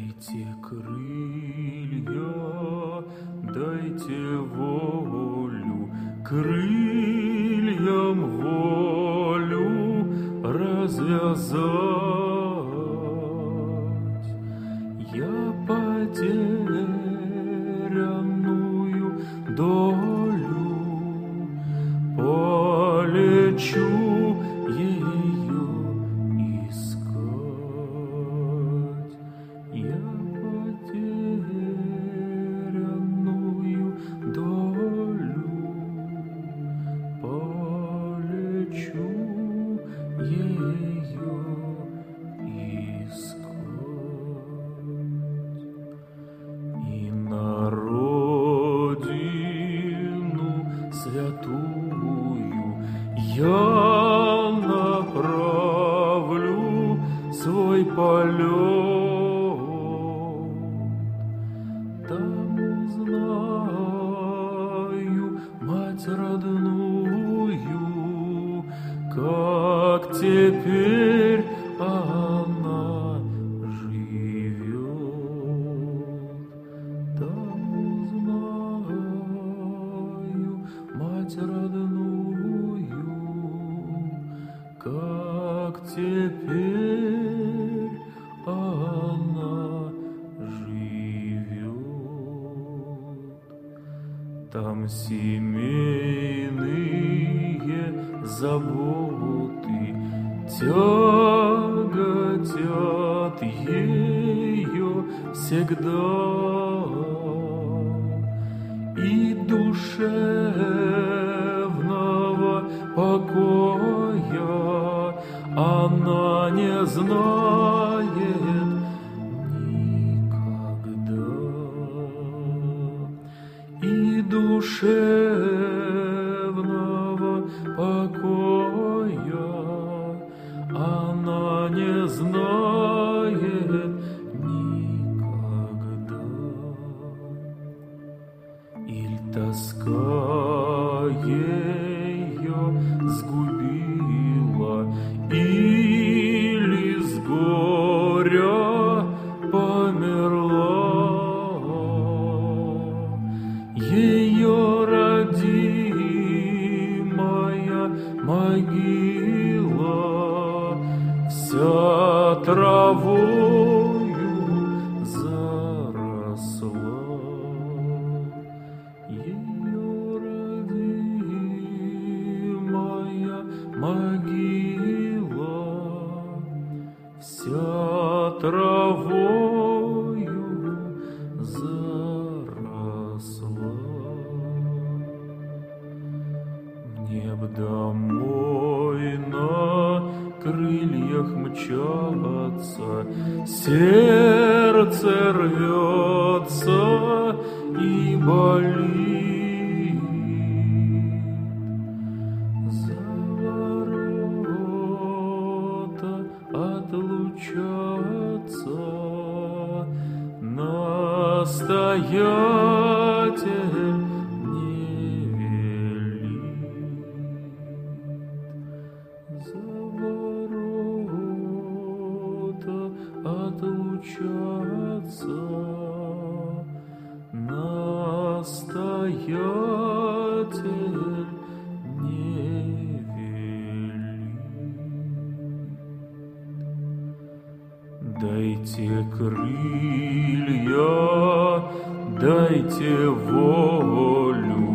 Дайте крылья, дайте волю, крыльям волю развязать. Я потерянную долю полечу ее искать. Я потерянную долю полечу ее искать. И на родину святую я направлю свой полет. Там узнаю мать родную, как теперь она живет. Там узнаю мать родную, как теперь она живет. Там семейные заботы тяготят ее всегда, и душевного покоя она не знает никогда. И душевного покоя она не знает никогда. Иль тоска ее сгубила, или с горя померла. Ее родимая могила вся травою заросла. Ее родимая могила вся травою заросла. Мне б домой на крыльях мчаться, сердце рвется и болит. За ворота отлучаться настоятель не велит. За ворота отлучаться настоятель не велит. Дайте крылья, дайте волю,